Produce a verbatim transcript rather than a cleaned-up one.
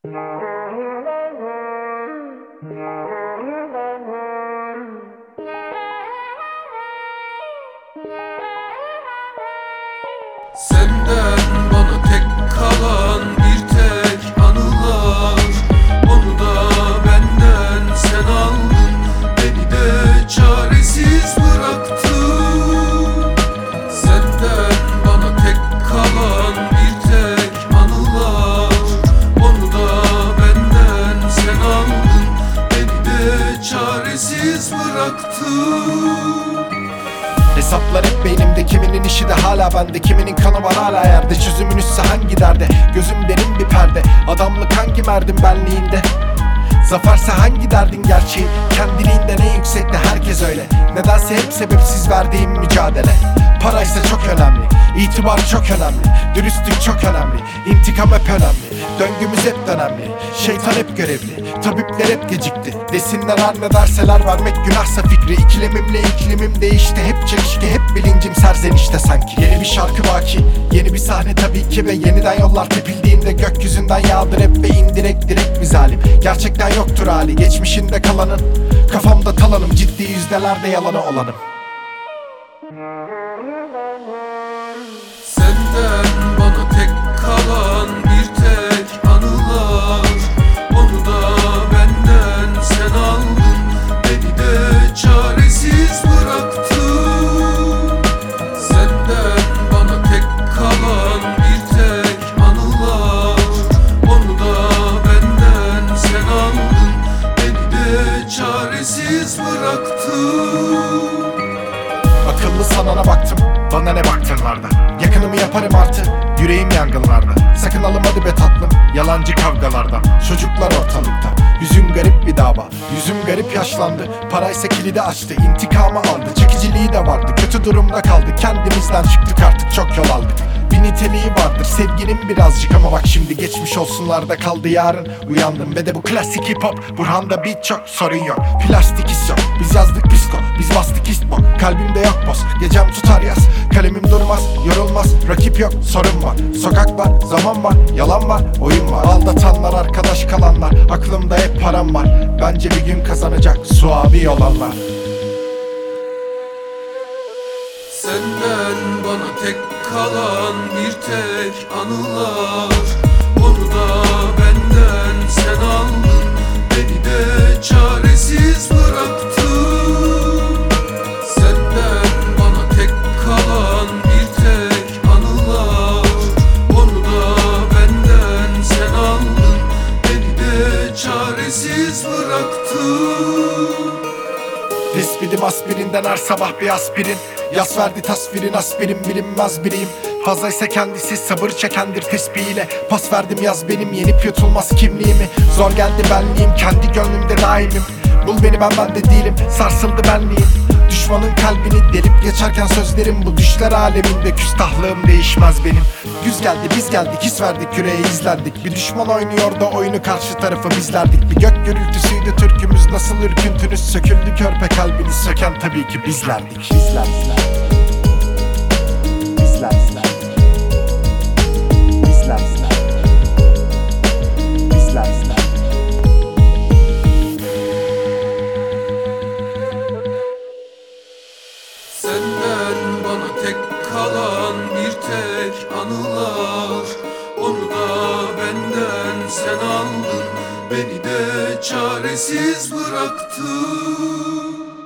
Senden bana tek kalan bir tek anılar. Onu da benden sen aldın, beni de çaresiz bıraktın. Senden bana tek kalan bir tek anılar. Onu da benden sen aldın, beni de çaresiz bıraktın. Hesaplar hep beynimde, kiminin işi de hala bende, kiminin kanı var hala yerde. Çözümün üstse hangi derde, gözüm derin bir perde. Adamlık hangi merdim benliğinde, zaferse hangi derdin gerçeği. Kendiliğinden en yüksekte herkes öyle, nedense hep sebepsiz verdiğim mücadele. Paraysa çok önemli, itibar çok önemli, dürüstlük çok önemli, intikam hep önemli, döngümüz hep önemli, şeytan hep görevli, tabipler hep gecikti. Desinler her ne derseler, vermek günahsa fikri. İklimimle iklimim değişti, hep çelişki, hep bilincim serzenişte sanki. Yeni bir şarkı baki, yeni bir sahne tabii ki, ve yeniden yollar tepildiğinde gökyüzünden yağdır hep ve indirek direkt bir zalim. Gerçekten yoktur hali, geçmişinde kalanın, kafamda talanım, ciddi yüzdelerde yalanı olanım. Senden bana tek kalan bir tek anılar. Onu da benden sen aldın, beni de çaresiz bıraktın. Senden bana tek kalan bir tek anılar. Onu da benden sen aldın, beni de çaresiz bıraktın. Akıllı sanana baktım, bana ne baktınlarda. Yakınımı yaparım artı, yüreğim yangınlarda. Sakın alınmadı be tatlım, yalancı kavgalarda. Çocuklar ortalıkta, yüzün garip bir dava. Yüzüm garip yaşlandı, paraysa kilidi açtı. İntikamı aldı, çekiciliği de vardı. Kötü durumda kaldı, kendimizden çıktık artık, çok yol aldık. Bir niteliği vardır sevginin birazcık, ama bak şimdi geçmiş olsunlarda kaldı yarın. Uyandım ve de bu klasik hip hop, Burhan'da beat çok, sorun yok. Plastik his yok, biz yazdık psiko, biz bastık istmo. Kalbimde yok boz, gecem tutar yaz. Kalemim durmaz, yorulmaz, rakip yok, sorun var. Sokak var, zaman var, yalan var, oyun var. Aldatanlar, arkadaş kalanlar, aklımda hep param var. Bence bir gün kazanacak suavi olanlar. Senden bana tek kalan bir tek anılar. Onu da benden sen aldın, beni de çaresiz bıraktın. Senden bana tek kalan bir tek anılar. Onu da benden sen aldın, beni de çaresiz bıraktın. Tespidim aspirinden, her sabah bir aspirin. Yas verdi tasvirin, aspirin bilinmez biriyim. Fazlaysa kendisi sabır çekendir tespihiyle. Pas verdim yaz benim yenip yutulmaz kimliğimi. Zor geldi benliğim, kendi gönlümde daimim. Bul beni, ben bende değilim, sarsıldı benliğim. Düşmanın kalbini delip geçerken sözlerim, bu düşler aleminde küstahlığım değişmez benim. Güz geldi biz geldik, his verdik, yüreğe izlendik. Bir düşman oynuyor da oyunu karşı tarafı bizlerdik. Bir gök gürültüsüydü türkümüz, nasıl ürküntünüz söküldü körpe, kalbini söken tabii ki bizlerdik. Bizler, bizler. Bizler, bizler. Bizler, bizler. Bizler, bizler. Senden bana tek kalan bir tek anılar. Onu da benden sen aldın, beni de çaresiz bıraktın.